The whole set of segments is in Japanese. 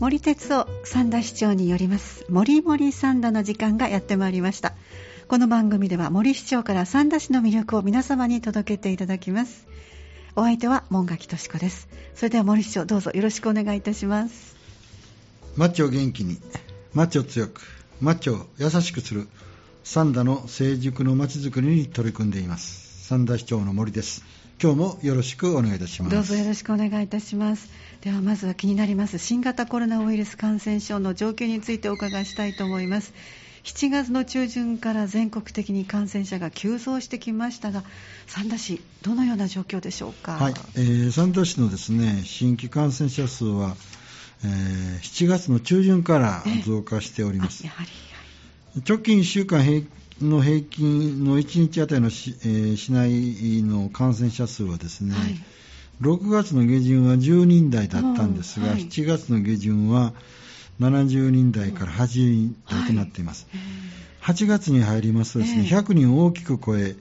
森哲夫三田市長によりますもりもり三田の時間がやってまいりました。この番組では森市長から三田市の魅力を皆様に届けていただきます。お相手は門垣敏子です。それでは森市長、どうぞよろしくお願いいたします。 町を元気に、町を強く、町を優しくする三田の成熟の町づくりに取り組んでいます三田市長の森です。今日もよろしくお願いいたします。 どうぞよろしくお願いいたします。ではまずは気になります新型コロナウイルス感染症の状況についてお伺いしたいと思います。7月の中旬から全国的に感染者が急増してきましたが、三田市どのような状況でしょうか。 はい、三田市のですね新規感染者数は、7月の中旬から増加しております。 やはり直近1週間の平均の1日あたりの市内の感染者数はですね、6月の下旬は10人台だったんですが、7月の下旬は70人台から80人台となっています。8月に入りますとですね、100人を大きく超え、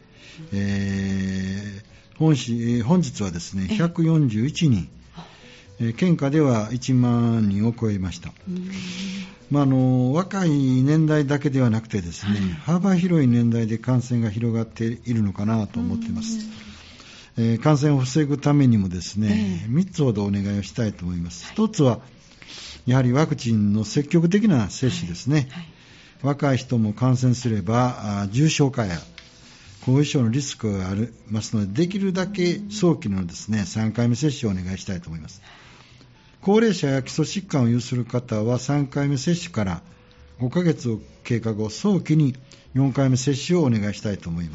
本日はですね、141人、県下では1万人を超えました。若い年代だけではなくてですね、幅広い年代で感染が広がっているのかなと思っています。感染を防ぐためにもですね、3つほどお願いをしたいと思います。1つはやはりワクチンの積極的な接種ですね。若い人も感染すれば重症化や後遺症のリスクがありますので、できるだけ早期のですね3回目接種をお願いしたいと思います。高齢者や基礎疾患を有する方は3回目接種から5ヶ月を経過後、早期に4回目接種をお願いしたいと思います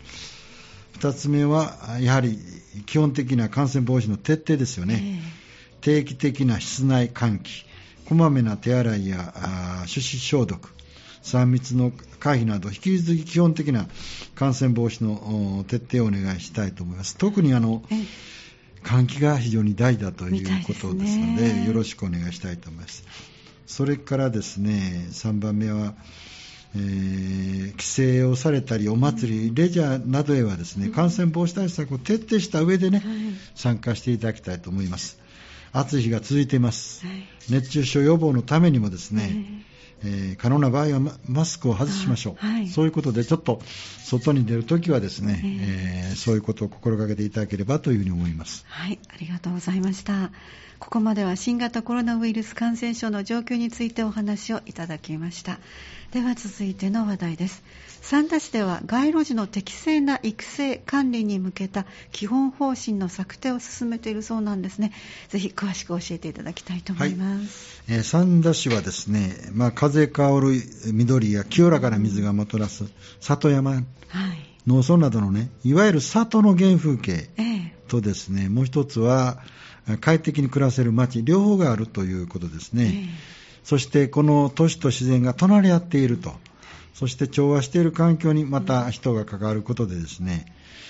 。2つ目はやはり基本的な感染防止の徹底ですよね。定期的な室内換気、こまめな手洗いや手指消毒、3密の回避など引き続き基本的な感染防止の徹底をお願いしたいと思います。特に換気が非常に大事だということですので、よろしくお願いしたいと思います。それからですね、3番目は、帰省をされたりお祭り、レジャーなどへはですね、感染防止対策を徹底した上でね、参加していただきたいと思います。暑い日が続いています。熱中症予防のためにもですね、可能な場合はマスクを外しましょう。そういうことでちょっと外に出るときはですね、そういうことを心がけていただければというふうに思います。 はい、ありがとうございました。ここまでは新型コロナウイルス感染症の状況についてお話をいただきました。では続いての話題です。三田市では街路樹の適正な育成管理に向けた基本方針の策定を進めているそうなんですね。ぜひ詳しく教えていただきたいと思います。 三田市はですね、風香る緑や清らかな水がもたらす里山、農村などのね、いわゆる里の原風景とですね、もう一つは快適に暮らせる街、両方があるということですね。そしてこの都市と自然が隣り合っていると、そして調和している環境にまた人が関わることでですね、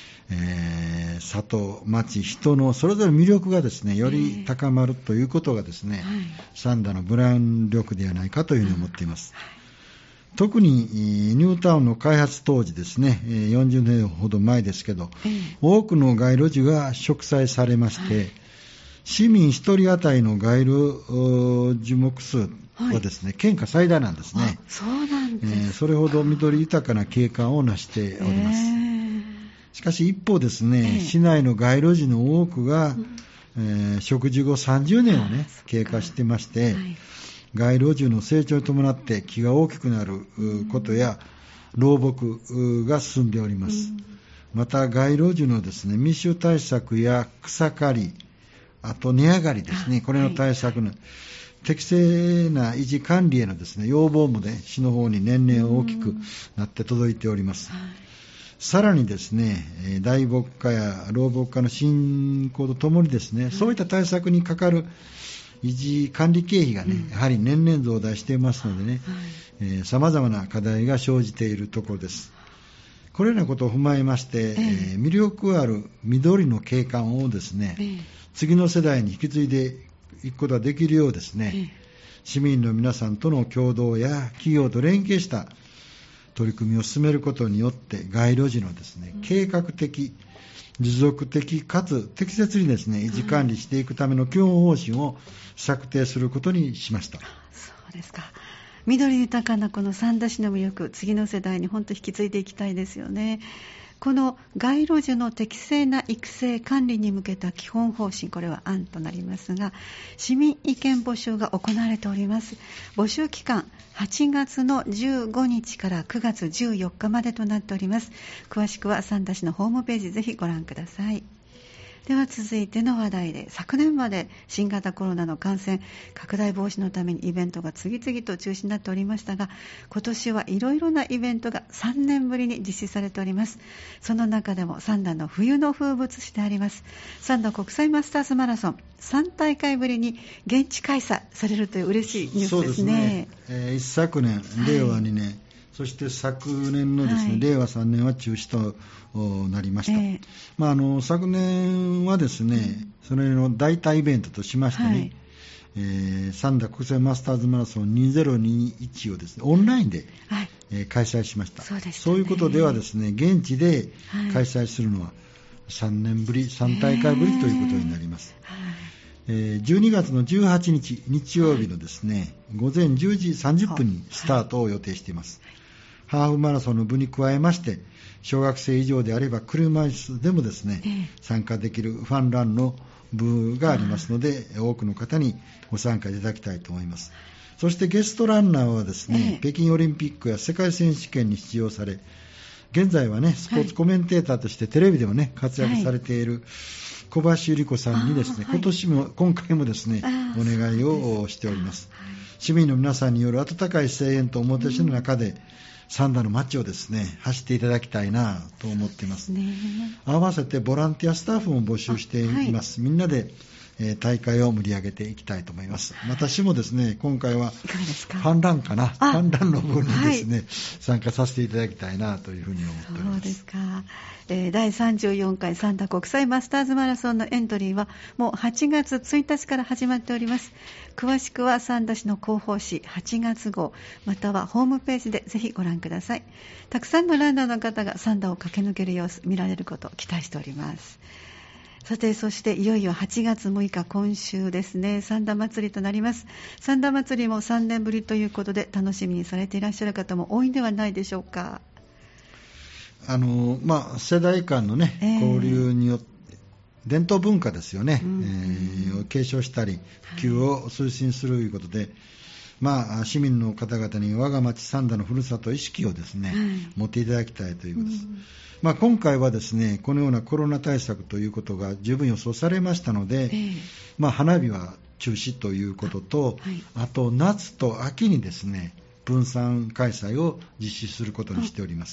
里、町、人のそれぞれ魅力がですね、より高まるということがですね、三田のブランド力ではないかというふうに思っています。特にニュータウンの開発当時ですね、40年ほど前ですけど、多くの街路樹が植栽されまして、市民1人当たりの街路樹木数はですね、県下最大なんですね。 そうなんです。 それほど緑豊かな景観を成しております。しかし一方ですね、市内の街路樹の多くが、植樹後30年をね、経過してまして、街路樹の成長に伴って木が大きくなることや老木が進んでおります。また街路樹のですね、密集対策や草刈り、あと根上がりですね、これの対策の適正な維持管理へのですね、要望もね、市の方に年々大きくなって届いております。さらにですね、大木化や老木化の進行とともにですね、そういった対策にかかる維持管理経費がね、やはり年々増大していますのでね、様々な課題が生じているところです。これらのことを踏まえまして、魅力ある緑の景観をですね、次の世代に引き継いでいくことができるようですね、市民の皆さんとの共同や企業と連携した取り組みを進めることによって街路樹のですね、計画的持続的かつ適切にですね、維持管理していくための基本方針を策定することにしました。 そうですか。緑豊かなこの三田市の魅力、次の世代に本当引き継いでいきたいですよね。この街路樹の適正な育成管理に向けた基本方針、これは案となりますが、市民意見募集が行われております。募集期間8月の15日から9月14日までとなっております。詳しくは三田市のホームページぜひご覧ください。では続いての話題で、昨年まで新型コロナの感染拡大防止のためにイベントが次々と中止になっておりましたが、今年はいろいろなイベントが3年ぶりに実施されております。その中でも三田の冬の風物詩であります三田国際マスターズマラソン、3大会ぶりに現地開催されるという嬉しいニュースですね。 そうですね、一昨年、令和2年、そして昨年のですね、令和3年は中止となりました。昨年はですね、それの代替イベントとしましてね、三田国際マスターズマラソン2021をですね、オンラインで、開催しました。そういうことではですね、現地で開催するのは3年ぶり、3大会ぶりということになります。12月の18日日曜日のですね、午前10時30分にスタートを予定しています。ハーフマラソンの部に加えまして、小学生以上であれば車椅子でもですね、参加できるファンランの部がありますので、多くの方にご参加いただきたいと思います。そしてゲストランナーはですね、北京オリンピックや世界選手権に出場され、現在はね、スポーツコメンテーターとしてテレビでもね、活躍されている小橋百合子さんにですね、今回もですね、お願いをしております。市民の皆さんによる温かい声援とおもてなしの中で、三田の街をですね、走っていただきたいなと思っています。合わせてボランティアスタッフも募集しています。みんなで大会を盛り上げていきたいと思います。私もですね、今回はファンランかな、ファンランの分にですね、参加させていただきたいなというふうに思っております。 そうですか。第34回三田国際マスターズマラソンのエントリーはもう8月1日から始まっております。詳しくは三田市の広報誌8月号またはホームページでぜひご覧ください。たくさんのランナーの方が三田を駆け抜ける様子見られることを期待しております。さて、そしていよいよ8月6日今週ですね、三田祭りとなります。三田祭りも3年ぶりということで楽しみにされていらっしゃる方も多いんではないでしょうか。 世代間のね、交流によって伝統文化ですよね、を継承したり普及を推進するということで、市民の方々に我が町三田のふるさと意識をですね、持っていただきたいということです。今回はですね、このようなコロナ対策ということが十分予想されましたので、花火は中止ということと、あと夏と秋にですね、分散開催を実施することにしております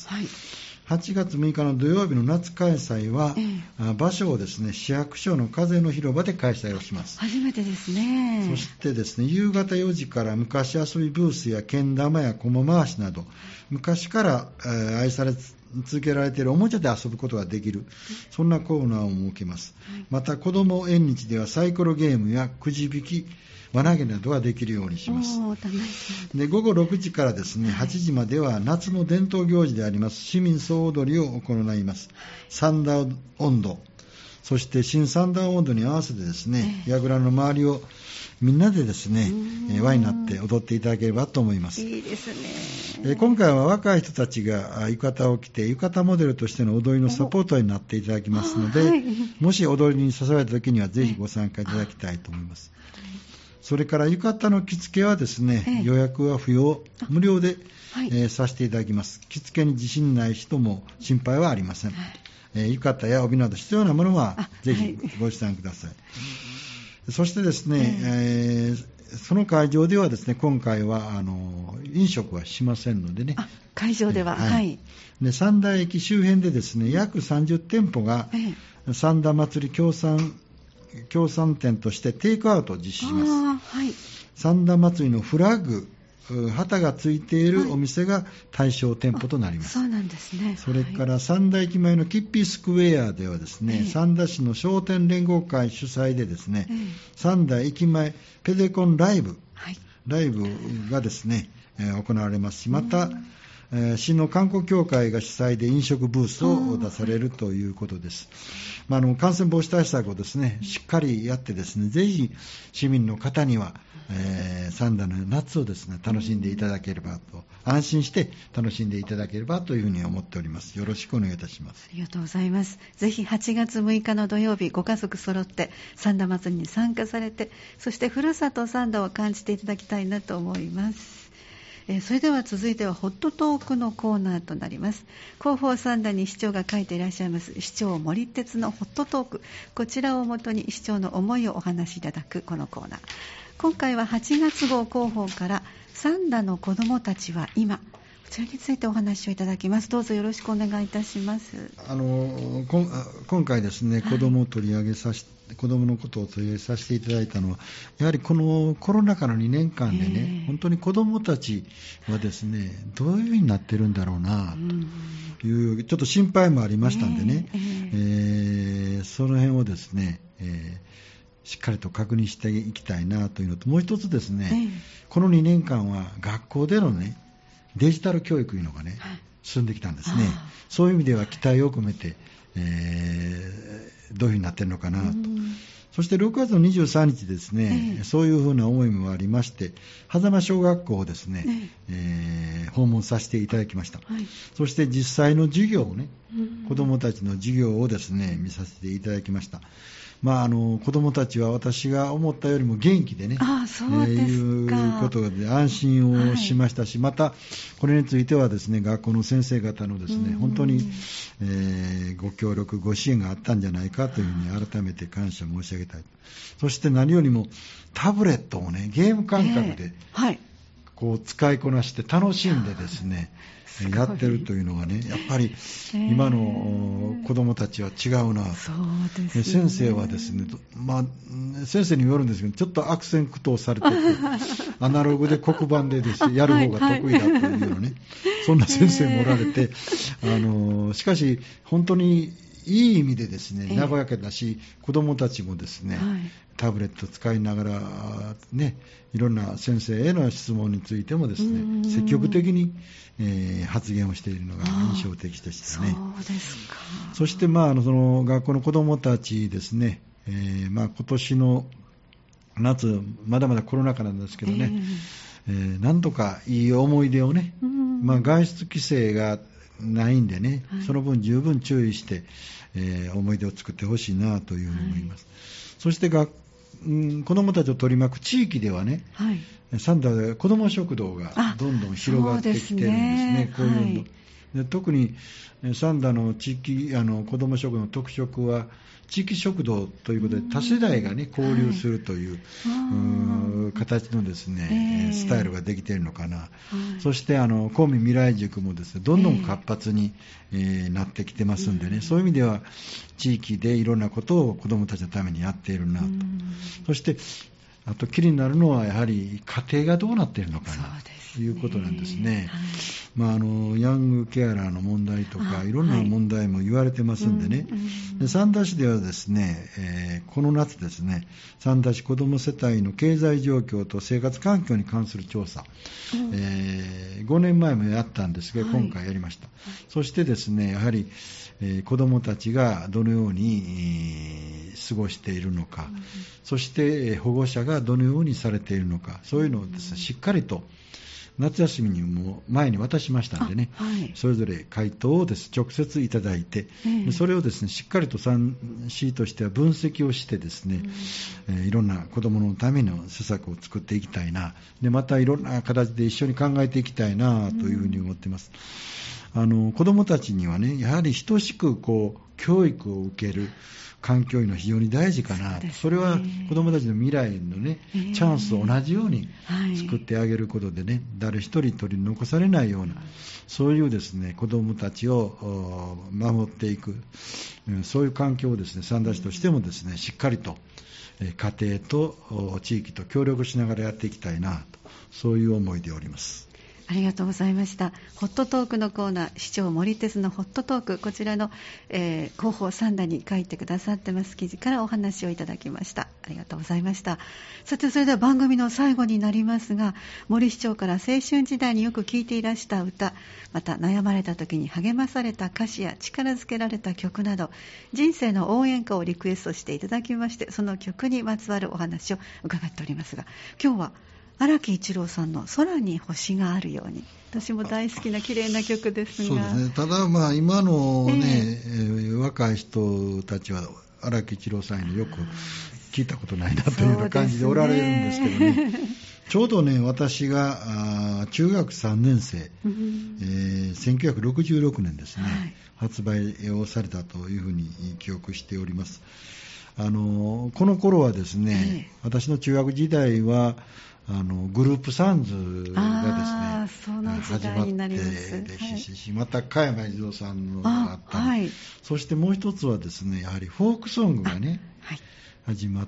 。8月6日の土曜日の夏開催は、場所をですね、市役所の風の広場で開催をします。 初めてですね。 そしてですね、夕方4時から昔遊びブースやけん玉や駒回しなど、昔から愛され続けられているおもちゃで遊ぶことができる、そんなコーナーを設けます。また子ども縁日ではサイコロゲームやくじ引き、輪投げなどができるようにします。で、午後6時からですね、8時までは夏の伝統行事であります市民総踊りを行います。三田音頭、そして新三田音頭に合わせてですね、櫓の周りをみんなでですね、輪になって踊っていただければと思います。 いいですね。 今回は若い人たちが浴衣を着て浴衣モデルとしての踊りのサポートになっていただきますので、もし踊りに誘われた時にはぜひご参加いただきたいと思います。それから浴衣の着付けはですね、予約は不要、無料で、させていただきます。着付けに自信ない人も心配はありません。浴衣や帯など必要なものはぜひご持参ください。そしてですね、その会場ではですね、今回は飲食はしませんのでね。 会場では、 で、三田駅周辺でですね、約30店舗が三田祭り協賛店としてテイクアウトを実施します。三田祭りのフラッグ、旗がついているお店が対象店舗となります。 そうなんですね。 それから三田駅前のキッピースクエアではですね、三田市の商店連合会主催でですね、三田駅前ペデコンライブがですね、行われますし、また市の観光協会が主催で飲食ブースを出されるということです。感染防止対策をですね、しっかりやってですね、ぜひ市民の方には、三田の夏をですね、楽しんでいただければと、安心して楽しんでいただければというふうに思っております。よろしくお願いいたします。 ありがとうございます。ぜひ8月6日の土曜日、ご家族揃って三田祭りに参加されて、そしてふるさと三田を感じていただきたいなと思います。それでは続いてはホットトークのコーナーとなります。広報三田に市長が書いていらっしゃいます市長森鉄のホットトーク、こちらをもとに市長の思いをお話しいただくこのコーナー。今回は8月号広報から三田の子どもたちは今、こちらについてお話をいただきます。どうぞよろしくお願いいたします。 今回ですね、子どもを取り上げさせて、子どものことを取り上げさせていただいたのは、やはりこのコロナ禍の2年間でね、本当に子どもたちはですね、どういうふうになってるんだろうなという、ちょっと心配もありましたんでね、その辺をですね、しっかりと確認していきたいなというのと、もう一つですね、この2年間は学校でのね、デジタル教育というのがね、進んできたんですね。そういう意味では期待を込めて、どういうふうになっているのかなと。そして6月の23日ですね、そういうふうな思いもありまして、狭間小学校をですね、訪問させていただきました。そして実際の授業をね、子どもたちの授業をですね、見させていただきました。子どもたちは私が思ったよりも元気でね、いうことで安心をしましたし、またこれについてはですね、学校の先生方のですね、本当に、ご協力ご支援があったんじゃないかというふうに改めて感謝申し上げたい。そして何よりもタブレットをね、ゲーム感覚でこう使いこなして楽しんでですね、やってるというのがね、やっぱり今の子どもたちは違うなと。 そうですね、 先生はですね、先生によるんですけど、ちょっと悪戦苦闘されてて、アナログで黒板でですね、やる方が得意だというようなね、そんな先生もおられて、しかし本当にいい意味でですね、和やかだし、子どもたちもですね、タブレット使いながらね、いろんな先生への質問についてもですね、積極的に、発言をしているのが印象的でしたね。 そうですか。 そして、その学校の子どもたちですね、今年の夏、まだまだコロナ禍なんですけどね、なんとかいい思い出をね、外出規制がないんでね、その分十分注意して、思い出を作ってほしいなというふうに思います。そして子どもたちを取り巻く地域ではね、三田で子ども食堂がどんどん広がってきてるんですね。こういうので、特に三田の地域子ども食堂の特色は地域食堂ということで、多世代がね交流するという、形のですね、スタイルができているのかな。そして公民未来塾もですね、どんどん活発に、なってきてますんでね、そういう意味では地域でいろんなことを子どもたちのためにやっているなと。そしてあと気になるのはやはり家庭がどうなっているのかなということなんですね。ヤングケアラーの問題とかいろんな問題も言われてますんでね、で三田市ではですね、この夏ですね、三田市子ども世帯の経済状況と生活環境に関する調査、5年前もやったんですが、今回やりました。そしてですね、やはり、子どもたちがどのように過ごしているのか、そして保護者がどのようにされているのか、そういうのをですね、しっかりと夏休みにも前に渡しましたんでね、それぞれ回答をです直接いただいて、それをですねしっかりと市としては分析をしてですね、いろんな子どものための施策を作っていきたいな、でまたいろんな形で一緒に考えていきたいなというふうに思っています。子どもたちにはね、やはり等しく教育を受ける環境いうのは非常に大事かなと。それは子どもたちの未来のね、チャンスを同じように作ってあげることでね、誰一人取り残されないような、そういうですね、子どもたちを守っていく、そういう環境をですね、三田市としてもですね、しっかりと家庭と地域と協力しながらやっていきたいなと、そういう思いでおります。 ありがとうございました。ホットトークのコーナー、市長森鉄のホットトーク、こちらの、広報三田に書いてくださってます記事からお話をいただきました。ありがとうございました。さて、それでは番組の最後になりますが、森市長から青春時代によく聴いていらした歌、また悩まれた時に励まされた歌詞や力づけられた曲など、人生の応援歌をリクエストしていただきまして、その曲にまつわるお話を伺っておりますが、今日は荒木一郎さんの空に星があるように、私も大好きな綺麗な曲ですが。 そうですね。ただ今のね、若い人たちは荒木一郎さんによく聞いたことないなというような感じでおられるんですけどね。ちょうどね、私が中学3年生、1966年ですね、発売をされたというふうに記憶しております。この頃はですね、私の中学時代はグループサンズがですね、始まってですし、また加山雄三さんのがあったり、そしてもう一つはですね、やはりフォークソングがね、始まって、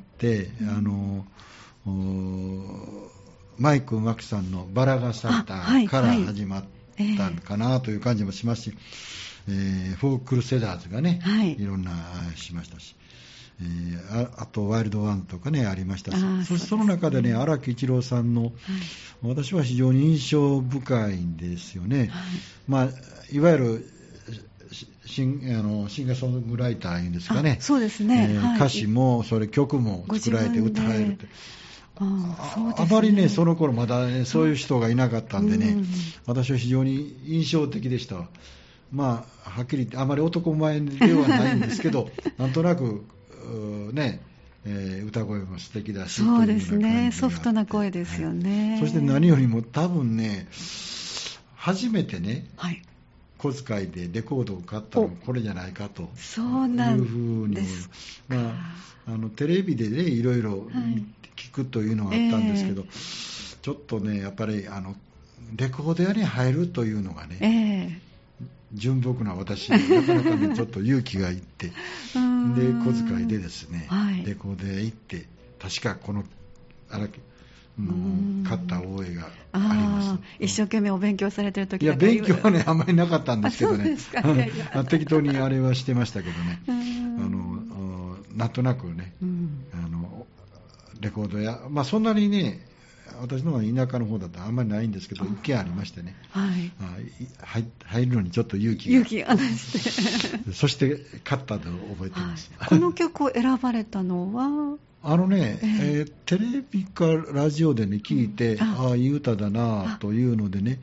マイク・マキさんのバラが咲いたから始まったのかなという感じもしますし、フォークルセダーズがね、いろんなしましたし、あとワイルドワンとかねありましたし、そしてその中でね、荒木一郎さんの、私は非常に印象深いんですよね。いわゆるシンガーソングライターいうんですかね。 そうですね。 歌詞もそれ曲も作られて歌えるって。あまりね、その頃まだね、そういう人がいなかったんでね、私は非常に印象的でした。はっきり言ってあまり男前ではないんですけど、なんとなくね、歌声も素敵だし、 そうですね、ソフトな声ですよね。 そして何よりも多分ね、初めてね、小遣いでレコードを買ったのこれじゃないかというふうに、テレビでね、いろいろ聞くというのがあったんですけど、ちょっとね、やっぱりレコード屋に入るというのがね、純朴な私、なかなかね、ちょっと勇気がいって、で、小遣いでですね、レコード屋へ行って、確かこの荒木買った覚えがあります。 一生懸命お勉強されてる時いや、勉強はね、あんまりなかったんですけどね、適当にあれはしてましたけどね、なんとなくね、レコード屋、そんなにね、私の田舎の方だとあんまりないんですけど、一軒ありましてね、入るのにちょっと勇気がしてそして買ったのを覚えています。 この曲を選ばれたのはテレビかラジオでね聞いて、いい歌だなというのでね、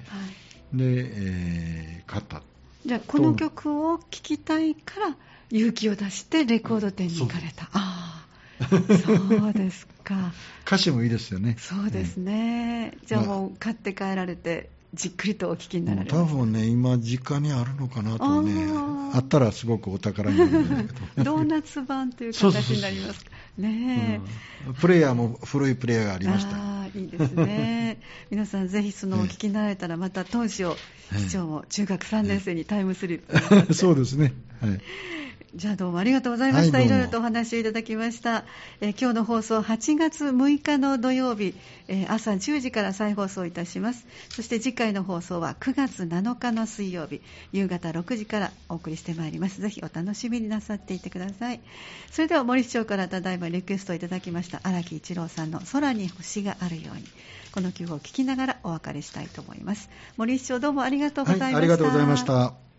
で、買った。 じゃあこの曲を聴きたいから勇気を出してレコード店に行かれた。そうですか。 歌詞もいいですよね。 そうですね。じゃあもう買って帰られてじっくりとお聴きになられます。 多分ね、今実家にあるのかなとね、あったらすごくお宝になるんだけど。 ドーナツ版という形になりますかね。 プレイヤーも古いプレイヤーがありました。 いいですね。皆さんぜひそのお聴きになられたら、また当時を市長も中学3年生にタイムスリップそうですね。 じゃあどうもありがとうございました。いろいろとお話をいただきました。今日の放送8月6日の土曜日、朝10時から再放送いたします。そして次回の放送は9月7日の水曜日、夕方6時からお送りしてまいります。ぜひお楽しみになさっていてください。それでは森市長からただいまリクエストをいただきました荒木一郎さんの空に星があるように、この曲を聴きながらお別れしたいと思います。森市長どうもありがとうございました。 ありがとうございました。